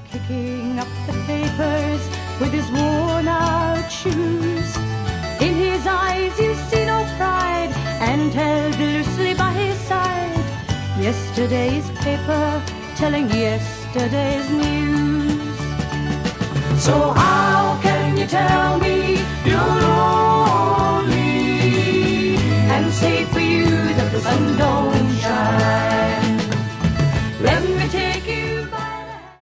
kicking up the papers with his worn-out shoes. In his eyes you see no pride, and held loosely by his side yesterday's paper telling yesterday's news. So how can you tell me you're lonely and say for you that the sun don't